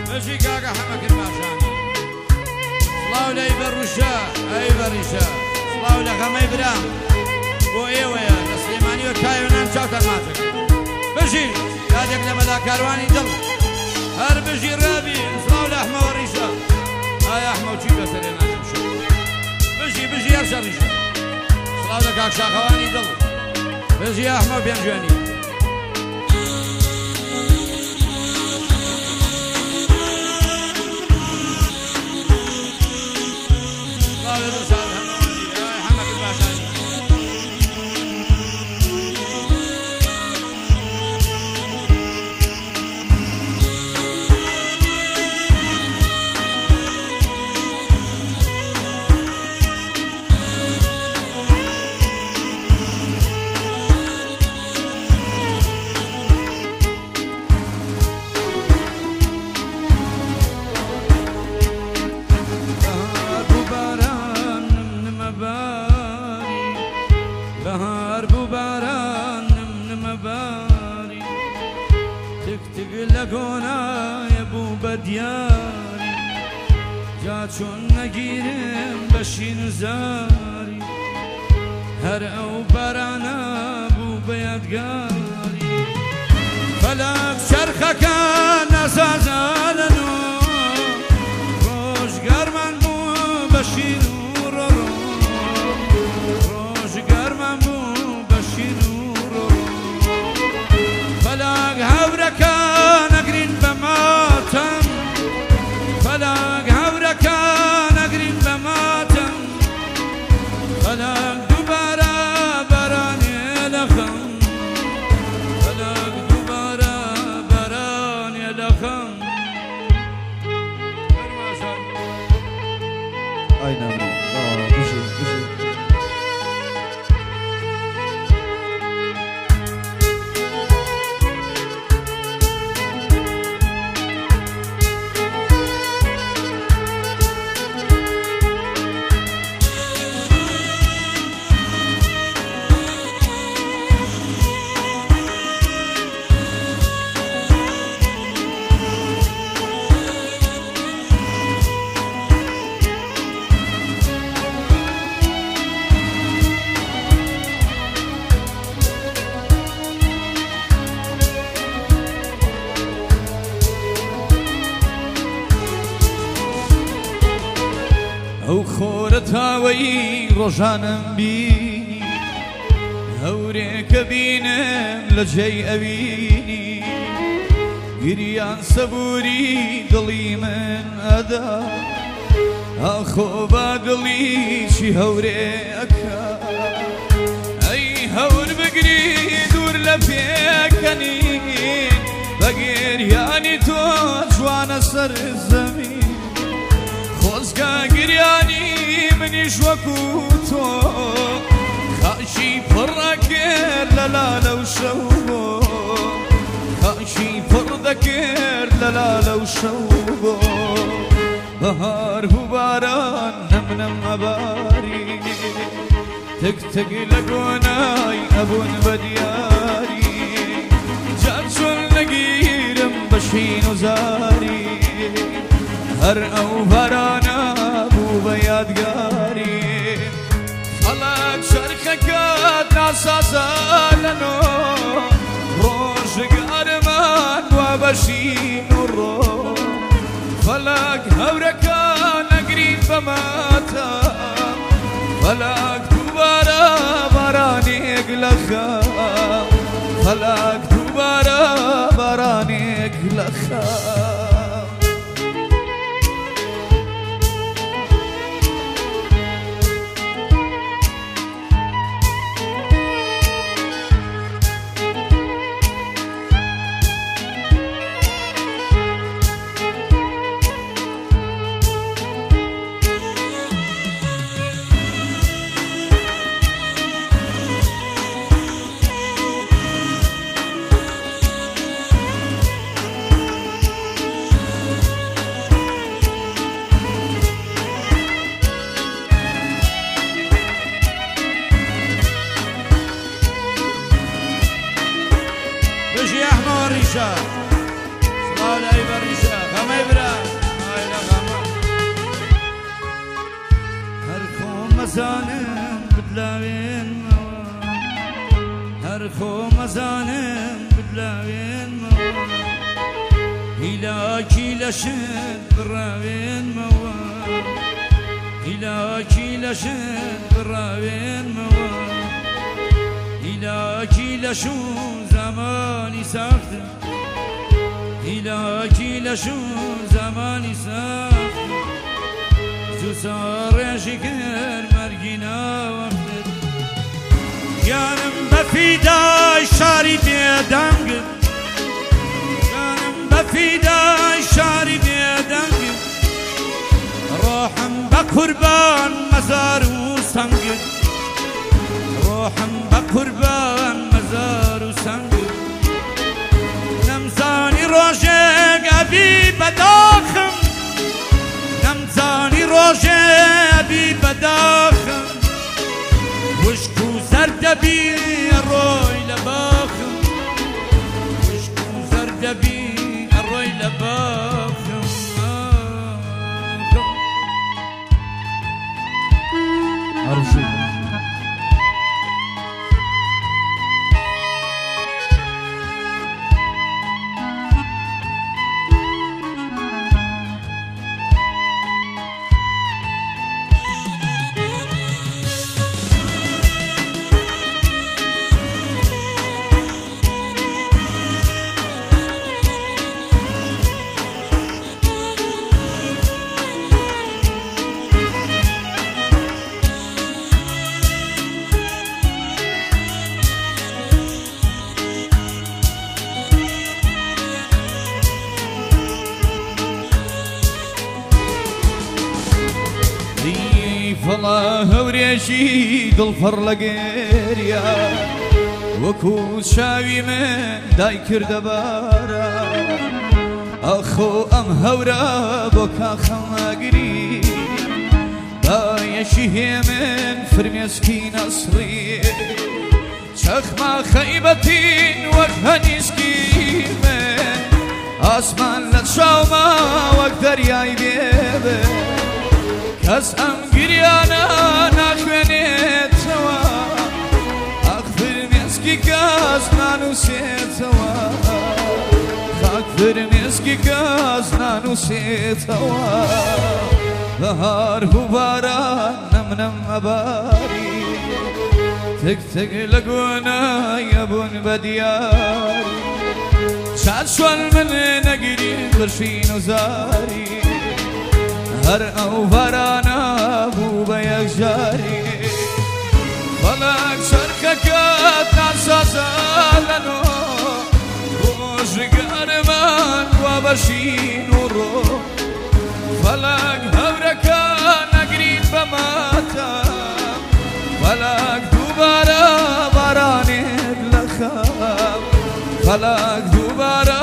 بەژی کاکە حەمەکرد باشانی سڵاو لە ئەیبەڕوشە ئەیبەڕیشە سڵاو لە خەمەی برام بۆ ئێوەیە لە سلێمانیوە کایۆنان چاوتە ماچەکە بەژی یادێک لە مەلا کاروانی دڵ هەر بژی ڕابی سڵاو لە ئەحمەوە ڕیشە ئایا ئەحمەو چی بەسەرێ ناکەمشە بژی هەر شەڕیشە سڵاو لە کاک شاخەوانی دڵ بژی ئەحمەو پێم جوێنی بهار بو بارانم نمباری تک تک لگونای بو بدیاری جا چون نگیرم بشین زاری هر او بارانا بو بیادگاری فلک چرخکا نسازالنو روشگر من بو بشین ئەو خۆرە تاوەی ڕۆژانم بینی هەورێکە بینم لە جێی ئەوینی گریان سەبووری دڵی من ئەدا ئاخۆ با دڵیشی هەورێکە ئەی هەور بگری دوور لە پێکەنی بە گریانی تۆ جوانە سەر زەمین خۆزگا گریانی منیش وەکو تۆ خاشی پڕە کرد لە لالە و شەو بۆ خاشی پڕ دەکرد لە لالە و شەو بۆ بەهار بوو باران نەمنەم ئەباری تک تک لە گۆنای ئەبوون بە دیاری جار چۆن نەگیرم بەشین و زاری هەر ئەو بارانە بوو بە یادگاری خەڵک چەرخەکەت ناسازە لەنۆ ڕۆژگارمان وا بەشین و ڕۆ فەلەک هەورەکە نەگرین بەماتە فەلەک دووبارە بارانێک لە خەم فەلەک دووبارە بارانێک لە خەم مەزانم بدلاوێنمەوە هەر خۆ مەزانم بدلاوێنمەوە هیلاکی لەشت بڕاوێنمەوە هیلاکی لەشت بڕاوێنمەوە هیلاکی لەشوو زمانی ساختم هیلاکی لەشوو زمانی ساختم زوو ساڕێژی کرد مەرگی ناوەختت گیانم بەفیدای شاری بێدەنگ گیانم بەفیدای شاری بێدەنگ ڕۆحم بە قوربان مەزار و سەنگت ڕۆحم بە قوربان مەزار و سەنگت نەمزانی ڕۆژێک ئەبی بەداخم نەمزانی ڕۆژێبی بەداخم وشک و زەردەبی ئەڕۆی لە باخم وشک و زەردەبی ئەڕۆی لە باخم فڵا هەورێکی دڵپەڕ لە گێریا وەکو چاوی من دای کردە بارە ئەخۆ ئەم هەورە بۆ کاخەمەگری بایەکی هێ من فرمێسکی نەسڕی چەخما خەیبەتین وەک هەنیسکی من ئاسمان لە چاوما وەک دەریای بێبێ کەس ئەم گریانە ناخوێنێتەوە ئەخ فرمێسکی کەس نانووسێتەوە خاک فرمێسکی کەس نانووسێتەوە بەهار و باران نەمنەم ئەباری تک تک لە گۆنایە بوون بە دیاری شاد چۆن من نەگیری بڕشین و زاری هەر ئەو بارانە بوو بە یەکجاری بەڵک چەرخەکەت ناسازە لەنۆ ڕۆژگارمان وا بەشین و ڕۆ بەڵک هەورەکە نەگرین بە ماتەم بەڵک دووبارە بارانێک لە خەم بەڵک دووبارە